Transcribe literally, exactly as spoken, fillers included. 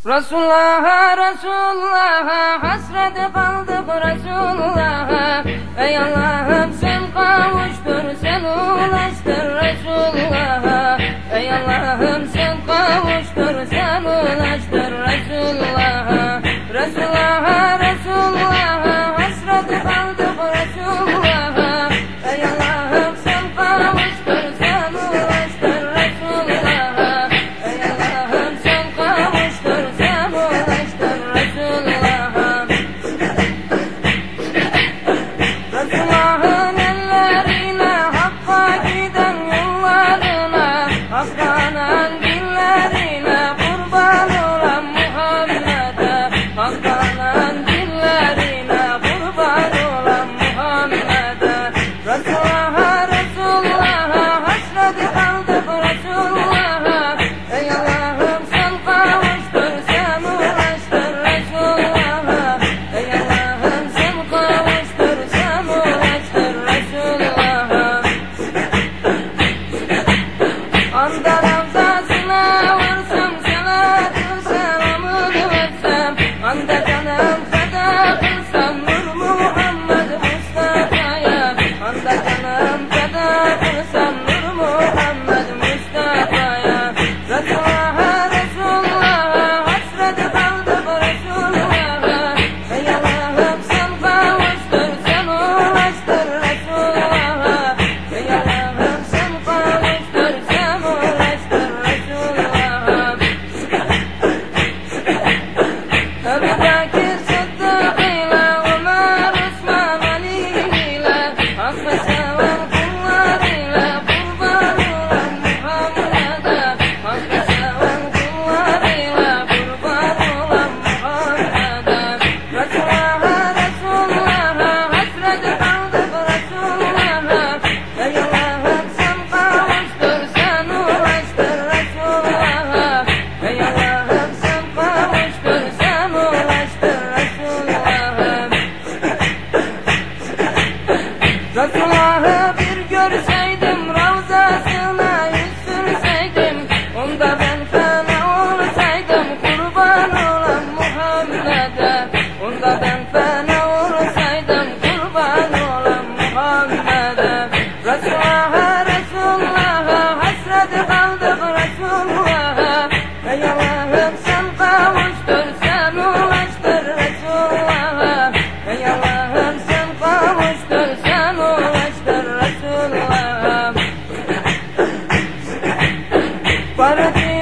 Resulullah'a, Resulullah'a hasret kaldık Resulullah'a. Ey Allah'ım sen kavuştur, sen ulaştır Resulullah'a. Ey Allah'ım sen kavuştur, sen ulaştır Resulullah'a. Resulullah'a, Resulullah'a hasret kaldık Resulullah'a. Ey Allah'ım sen kavuştur, sen ulaştır Resulullah'a. Ey Allah'ım sen kavuştur, sen ulaştır Resulullah'a. Resulullah'ın ellerine, Hakk'a giden yollarına, Hakk'ın dillerine kurban olan Muhammed'e. Hakk'ın dillerine kurban olan Muhammed'e. Resulullah'a, Resulullah'a hasret kaldık Resulullah'a. Ey Allah'ım sen kavuştur, sen ulaştır Resulullah'a. Ey Allah'ım sen kavuştur, sen ulaştır Resulullah'a. Anda ravzasına varsam, salatı selamını versem, anda canım feda kılsam Nur Muhammed Mustafa'ya. Anda canım feda kılsam Nur Muhammed Mustafa'ya. Resulullah'a, Resulullah'a hasret kaldık Resulullah'a. Ey Allah'ım sen kavuştur, sen ulaştır Resulullah'a. Ey Allah'ım sen kavuştur, sen ulaştır Resulullah'a. Ebu Bekir Sıddık ile Ömer Osman Ali ile Hakk'ı seven kullarıyla kurban olan Muhammed'e. Hakk'ı seven kullarıyla kurban olan Muhammed'e. Resulullah'a, Resulullah'a hasret kaldık Resulullah'a. Ey Allah'ım sen kavuştur, sen ulaştır Resulullah'a. Ey Allah'ım sen kavuştur, sen ulaştır Resulullah'a. Resulullah'ı bir görseydim, ravzasına yüz sürseydim, onda ben fena olsaydım kurban olan Muhammed'e. Onda ben fena olsaydım kurban olan Muhammed'e. Resulullah'a, Resulullah'a hasret kaldık Resulullah'a. Ey Allah'ım sen kavuştur, sen ulaştır Resulullah'a. Ey Allah'ım sen kavuştur, sen ulaştır Resulullah'a. Barı